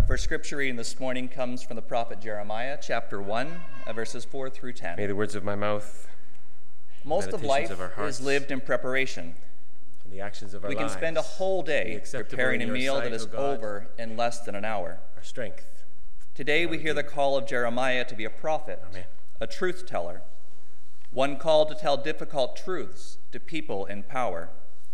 first scripture reading this morning comes from the prophet Jeremiah, chapter 1, verses 4 through 10. May the words of my mouth, Most of life is lived in preparation. and the actions of our We can lives spend a whole be day acceptable preparing a in your meal sight, that is O God, over in less than an hour. our strength. Today we hear the call of Jeremiah to be a prophet, Amen. a truth teller, one called to tell difficult truths to people in power.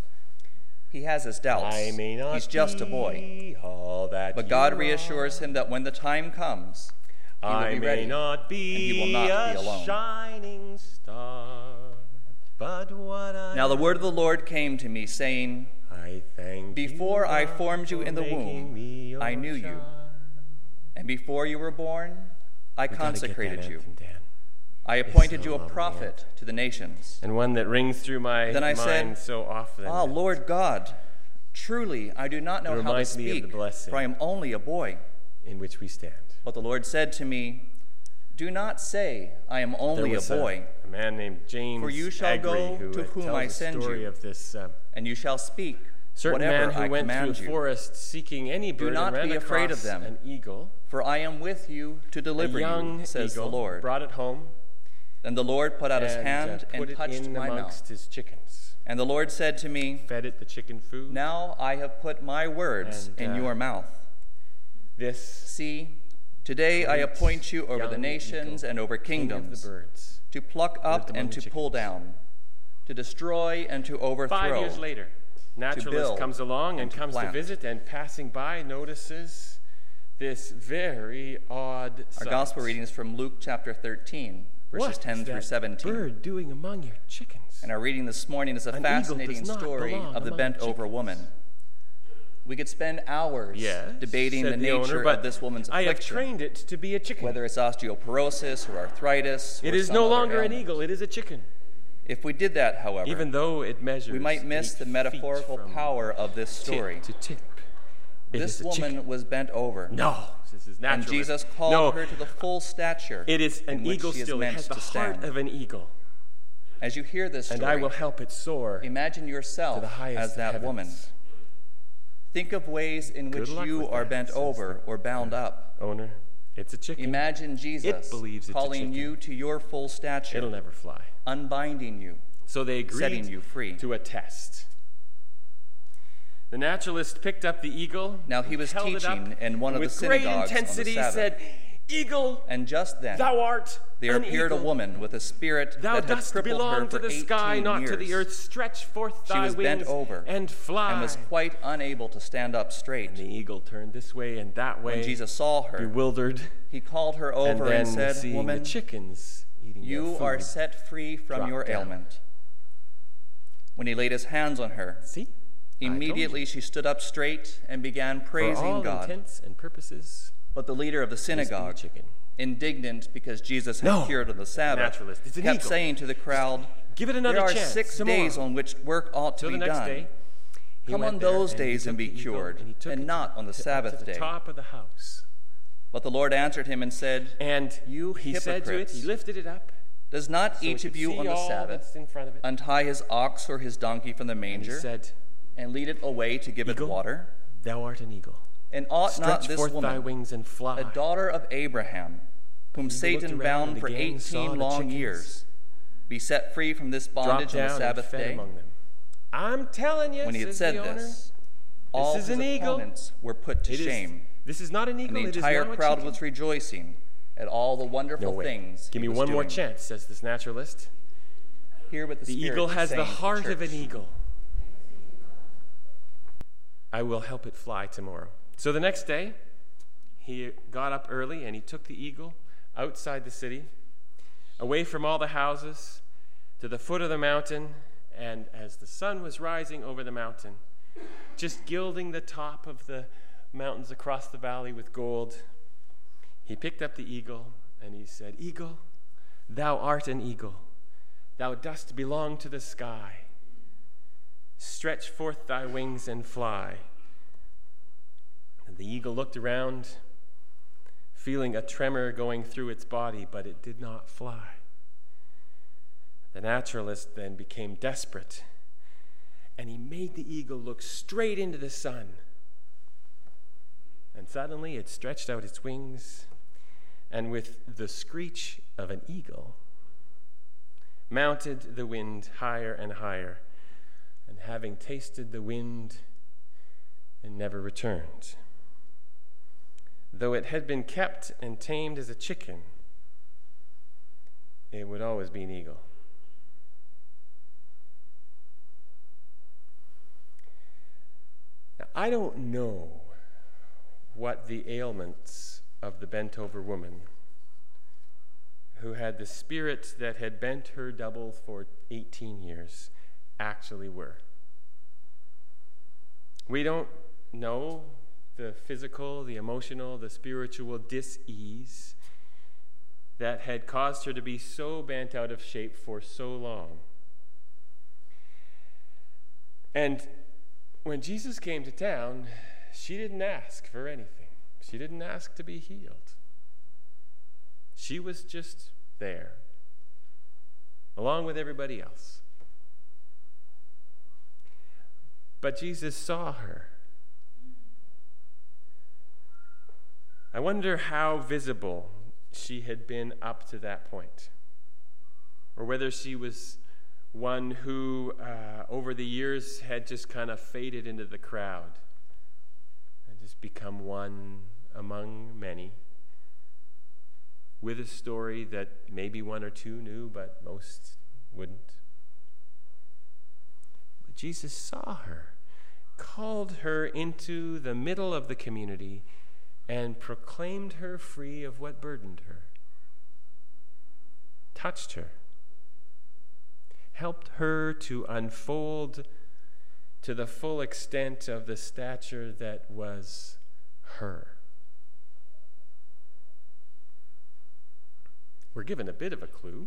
He has his doubts. I may not He's just a boy. be all that But you God are. reassures him that when the time comes, he will I be may ready, not be and he will not be a alone. shining star, but what I Now the word of the Lord came to me, saying, I thank Before you, I God, formed you for in the making womb, me your I knew you. child. And before you were born, I We gotta get consecrated that you. anthem, Dan. I appointed so you a lovely, prophet to the nations. And one that rings through my Then I mind said, so often. Ah, Lord God, truly I do not know how to reminds me of speak, the blessing. for I am only a boy. In which we stand. But the Lord said to me, Do not say, I am only There a was boy, a man named James For you shall Agri go who to whom tells I the send story you, of this and you shall speak certain whatever man who I went through command a you. forest seeking any bird not and ran be afraid of across them. an eagle. For I am with you to A deliver young you, says eagle the Lord. brought it home Then the Lord put out his and hand put and it touched in my amongst mouth. his chickens. And the Lord said to me, Fed it the chicken food. Now I have put my words And, in your mouth. This See, today I great appoint you over the young nations eagle, and over king of kingdoms, the birds, to pluck lived up among and the to pull chickens. down, to destroy and to 5 overthrow. years later, naturalist build comes along and to comes to plant. visit, and passing by notices this very odd Our sight. gospel reading is from Luke chapter 13, verses What 10 is through that 17. bird doing among your chickens? And our reading this morning is a An eagle fascinating does not story belong of the among bent-over chickens. woman. We could spend hours Yes, debating said the the nature owner, but of this woman's I have affliction, trained it to be a chicken. whether it's osteoporosis or arthritis. It or is some no other longer an ailment. eagle, it is a chicken. If we did that, however, Even though it measures we might miss 8 the feet metaphorical from power of this story. tip to tip. It This is a woman chicken. was bent over, No, this is natural. and Jesus called no, her to the full stature it is an in which eagle she is still. It meant has the to heart stand. of an eagle. As you hear this And I story, will help it soar imagine to yourself the highest as of that heavens. woman. Think of ways in Good which luck you with are that, bent says over or bound up. Owner, it's a chicken. Imagine Jesus believes it's a calling chicken. you to your full stature, It'll never fly. unbinding you. So they Setting agreed you free. to a test. The naturalist picked up the eagle. Now he was held it up, teaching in one of with the synagogues great on the intensity Sabbath. said, Eagle, And just then, thou art there an appeared eagle. a woman with a spirit Thou that had dost crippled belong her to for the 18 sky, not years. to the earth. Stretch forth She thy was wings bent over and fly. and was quite unable to stand up straight. And the eagle turned this way and that way, When Jesus saw her, bewildered, he called her and over then and said, seeing Woman, the chickens eating you their food. are set free from Drop your down. ailment. When he laid his hands on her, See? immediately she stood up straight and began For praising all God. intents and purposes, But the leader of the this be a synagogue, chicken. indignant because Jesus had No, cured on the Sabbath, naturalist. It's an kept eagle. saying to the crowd, Give it another there are chance. 6 some days more. on which work ought to Till be the next done. day, he Come went on there, those and he days took and be the eagle, cured, and he took and it not on the to Sabbath the day. top of the house. But the Lord answered him and said, And You he said to it, hypocrites. he lifted it up, Does not so each it of could you see on the all Sabbath that's in front of it. untie his ox or his donkey from the And he manger said, and lead it away to give Eagle, it water? Thou art an eagle. And ought not Stretch this forth thy woman, wings and fly. a daughter of Abraham, whom Eagle Satan looked around bound and for again saw 18 the long chickens, years, be set free from this dropped bondage on down the Sabbath and fed day? among them. I'm telling you, When he had says said the owner, this, all is his an eagle. opponents were put to it is- shame, This is not an and eagle, the it is entire now a crowd chicken. was rejoicing at all the wonderful No way. things Give he me was one more doing. chance, says this naturalist. Hear what the The Spirit eagle is has the saying to heart of an church. eagle. I will help it fly tomorrow. So the next day, he got up early and he took the eagle outside the city, away from all the houses, to the foot of the mountain. And as the sun was rising over the mountain, just gilding the top of the mountains across the valley with gold, he picked up the eagle and he said, Eagle, thou art an eagle. Thou dost belong to the sky. Stretch forth thy wings and fly. And the eagle looked around, feeling a tremor going through its body, but it did not fly. The naturalist then became desperate, and he made the eagle look straight into the sun. And suddenly it stretched out its wings, and with the screech of an eagle, mounted the wind higher and higher, and having tasted the wind, it never returned. Though it had been kept and tamed as a chicken, it would always be an eagle. Now, I don't know what the ailments of the bent-over woman who had the spirit that had bent her double for 18 years actually were. We don't know the physical, the emotional, the spiritual dis-ease that had caused her to be so bent out of shape for so long. And when Jesus came to town, she didn't ask for anything. She didn't ask to be healed. She was just there, along with everybody else. But Jesus saw her. I wonder how visible she had been up to that point, or whether she was one who, over the years, had just kind of faded into the crowd and just become one among many, with a story that maybe one or two knew, but most wouldn't. But Jesus saw her, called her into the middle of the community, and proclaimed her free of what burdened her, touched her, helped her to unfold to the full extent of the stature that was her. We're given a bit of a clue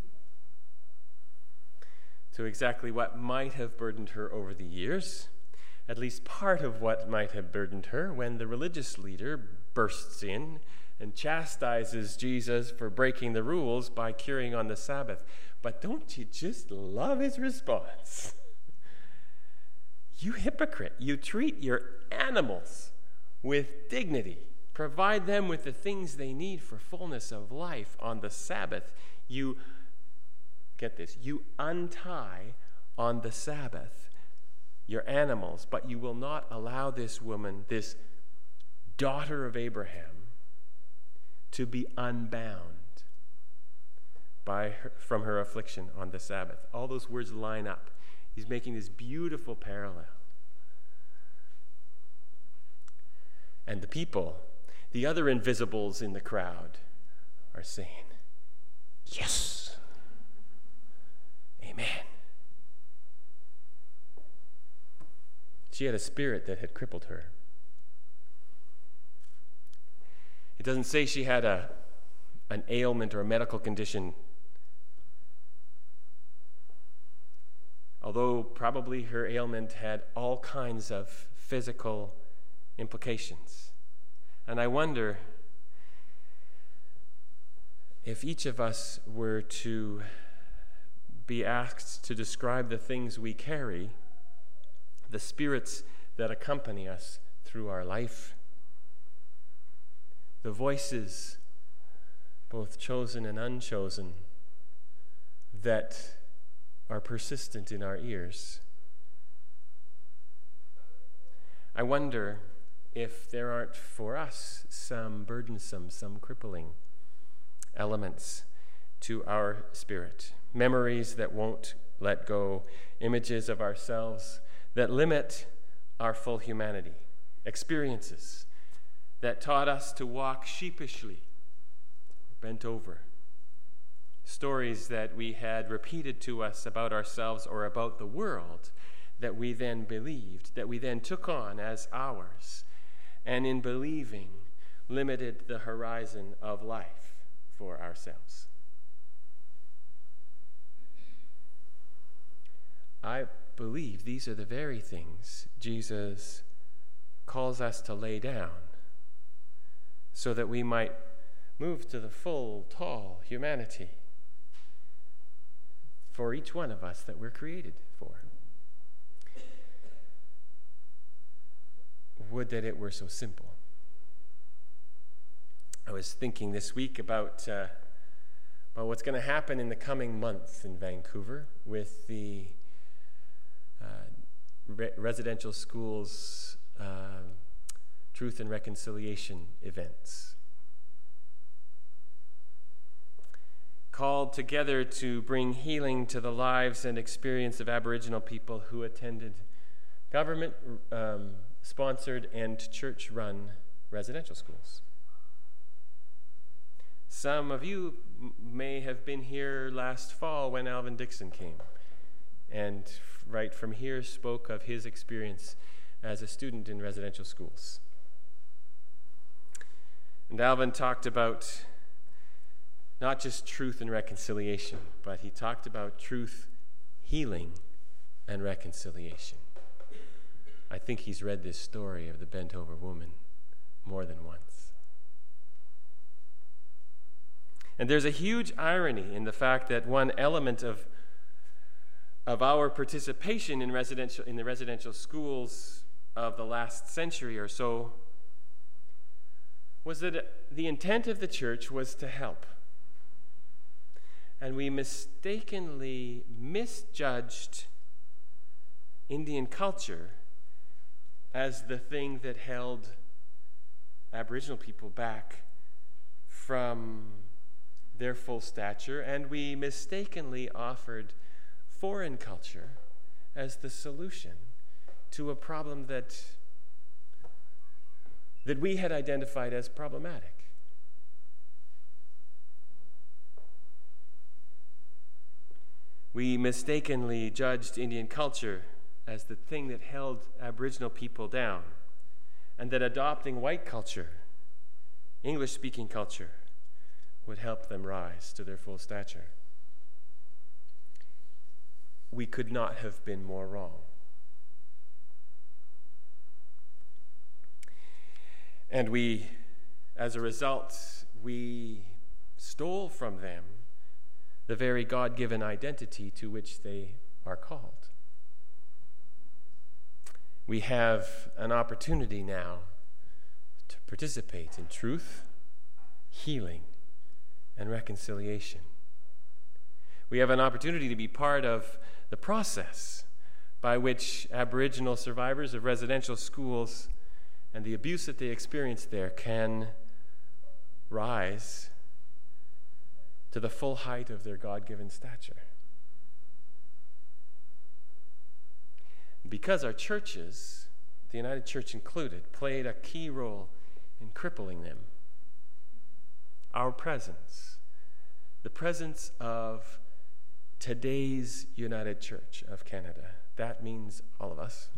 to exactly what might have burdened her over the years, at least part of what might have burdened her, when the religious leader bursts in and chastises Jesus for breaking the rules by curing on the Sabbath. But don't you just love his response? You hypocrite, you treat your animals with dignity, provide them with the things they need for fullness of life on the Sabbath. You, get this, you untie on the Sabbath your animals, but you will not allow this woman, this daughter of Abraham, to be unbound from her affliction on the Sabbath. All those words line up. He's making this beautiful parallel. And the people, the other invisibles in the crowd, are saying, yes, amen. She had a spirit that had crippled her. It doesn't say she had an ailment or a medical condition, although probably her ailment had all kinds of physical implications. And I wonder if each of us were to be asked to describe the things we carry, the spirits that accompany us through our life, the voices, both chosen and unchosen, that are persistent in our ears. I wonder if there aren't for us some burdensome, some crippling elements to our spirit, memories that won't let go, images of ourselves that limit our full humanity, experiences that taught us to walk sheepishly, bent over, stories that we had repeated to us about ourselves or about the world that we then believed, that we then took on as ours, and in believing limited the horizon of life for ourselves. I believe these are the very things Jesus calls us to lay down so that we might move to the full, tall humanity for each one of us that we're created for. Would that it were so simple. was thinking this week about what's going to happen in the coming months in Vancouver with the residential schools Truth and Reconciliation events. Called together to bring healing to the lives and experience of Aboriginal people who attended government-sponsored and church-run residential schools. Some of you may have been here last fall when Alvin Dixon came, and right from here spoke of his experience as a student in residential schools. And Alvin talked about not just truth and reconciliation, but he talked about truth, healing, and reconciliation. I think he's read this story of the bent-over woman more than once. And there's a huge irony in the fact that one element of our participation in the residential schools of the last century or so was that the intent of the church was to help. And we mistakenly misjudged Indian culture as the thing that held Aboriginal people back from their full stature, and we mistakenly offered foreign culture as the solution to a problem that we had identified as problematic. We mistakenly judged Indian culture as the thing that held Aboriginal people down, and that adopting white culture, English-speaking culture, would help them rise to their full stature. We could not have been more wrong. And as a result, we stole from them the very God-given identity to which they are called. We have an opportunity now to participate in truth, healing, and reconciliation. We have an opportunity to be part of the process by which Aboriginal survivors of residential schools and the abuse that they experienced there can rise to the full height of their God-given stature. Because our churches, the United Church included, played a key role in crippling them, our presence, the presence of today's United Church of Canada, that means all of us,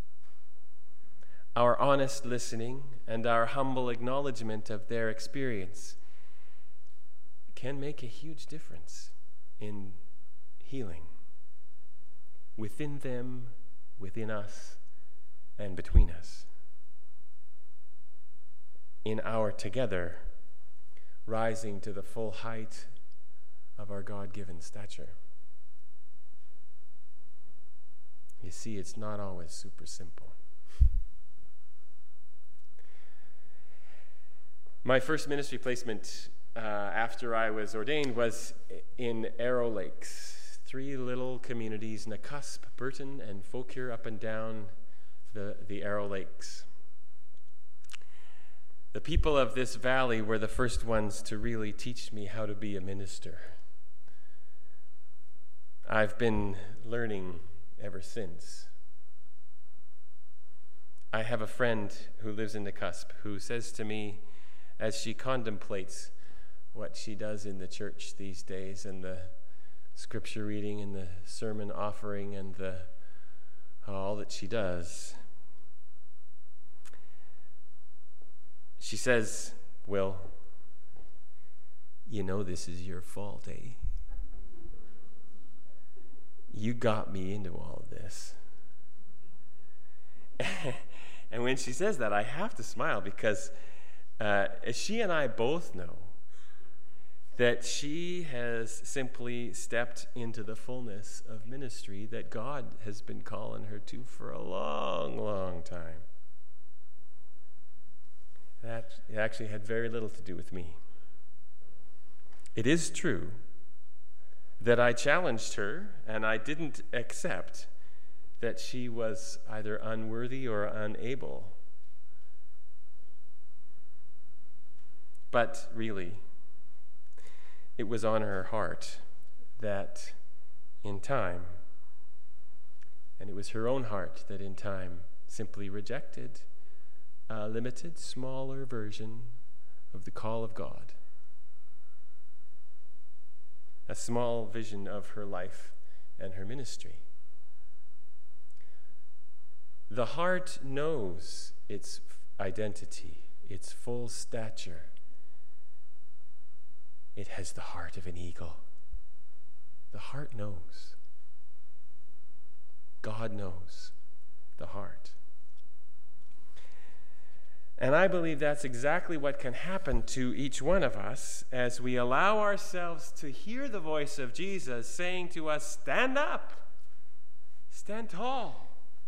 our honest listening and our humble acknowledgement of their experience can make a huge difference in healing within them, within us, and between us. In our together rising to the full height of our God-given stature. You see, it's not always super simple. My first ministry placement after I was ordained was in Arrow Lakes, 3 little communities, Nakusp, Burton, and Fauquier, up and down the Arrow Lakes. The people of this valley were the first ones to really teach me how to be a minister. I've been learning ever since. I have a friend who lives in Nakusp who says to me, as she contemplates what she does in the church these days, and the scripture reading and the sermon offering and all that she does, she says, "Will, you know this is your fault, eh? You got me into all of this." And when she says that, I have to smile because she and I both know that she has simply stepped into the fullness of ministry that God has been calling her to for a long, long time. That it actually had very little to do with me. It is true that I challenged her, and I didn't accept that she was either unworthy or unable. But really, it was on her heart that in time, and it was her own heart that in time simply rejected a limited, smaller version of the call of God. A small vision of her life and her ministry. The heart knows its identity, its full stature. It has the heart of an eagle. The heart knows. God knows the heart. And I believe that's exactly what can happen to each one of us as we allow ourselves to hear the voice of Jesus saying to us, stand up, stand tall,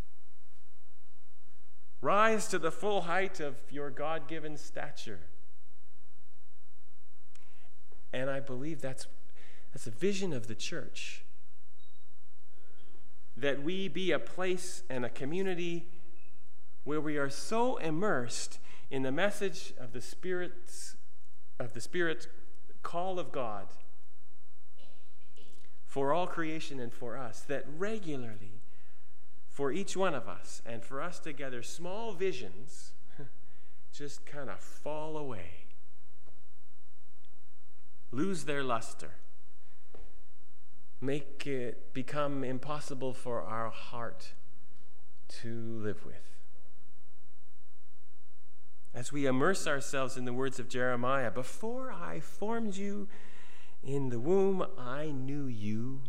rise to the full height of your God-given stature. And I believe that's a vision of the church, that we be a place and a community where we are so immersed in the message of the Spirit call of God for all creation and for us, that regularly, for each one of us and for us together, small visions just kind of fall away, lose their luster, make it become impossible for our heart to live with. As we immerse ourselves in the words of Jeremiah, before I formed you in the womb, I knew you.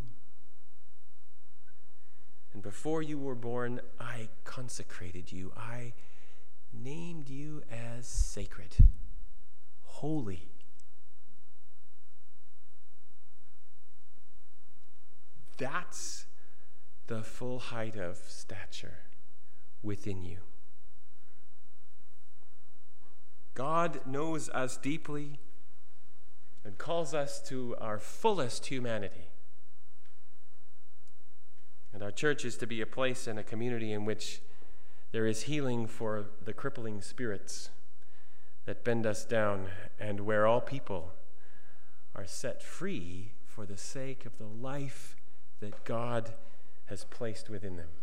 And before you were born, I consecrated you. I named you as sacred, holy. That's the full height of stature within you. God knows us deeply and calls us to our fullest humanity. And our church is to be a place and a community in which there is healing for the crippling spirits that bend us down, and where all people are set free for the sake of the life that God has placed within them.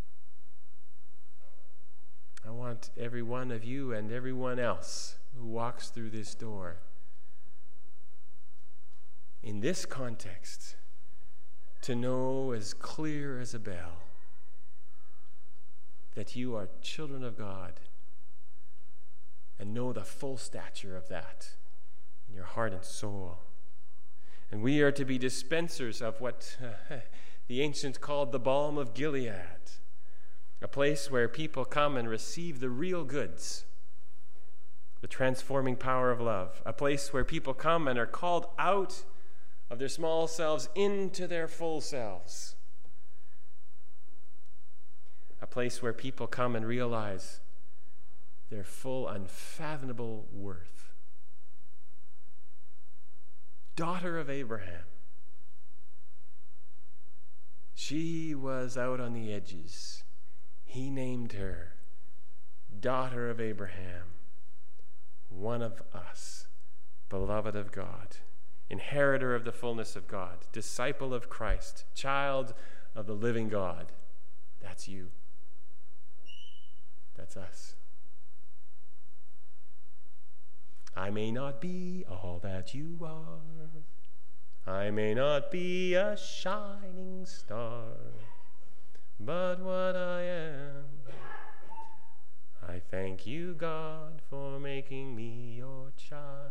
I want every one of you and everyone else who walks through this door in this context to know as clear as a bell that you are children of God, and know the full stature of that in your heart and soul. And we are to be dispensers of what the ancients called the balm of Gilead, a place where people come and receive the real goods, the transforming power of love, a place where people come and are called out of their small selves into their full selves, a place where people come and realize their full, unfathomable worth. Daughter of Abraham. She was out on the edges. He named her daughter of Abraham, one of us, beloved of God, inheritor of the fullness of God, disciple of Christ, child of the living God. That's you. That's us. I may not be all that you are. I may not be a shining star. But what I am, I thank you, God, for making me your child.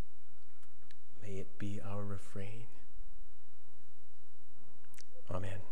May it be our refrain. Amen.